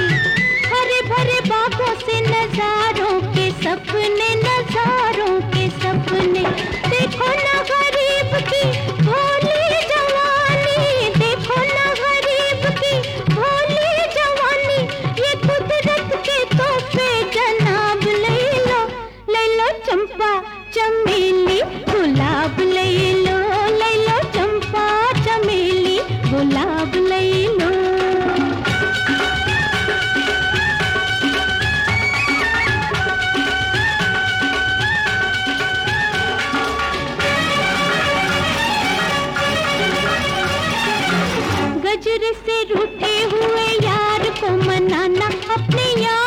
हरे भरे बागों से नजारों के सपने, नजारों के सपने। देखो ना गरीब की भोली जवानी, देखो ना गरीब की भोली जवानी। ये कुदरत के तोहफे जनाब, ले लो चंपा चमेली गुलाब, ले लो चंपा चमेली गुलाब ले लो। गजरे से रूठे हुए यार को मनाना, अपने यार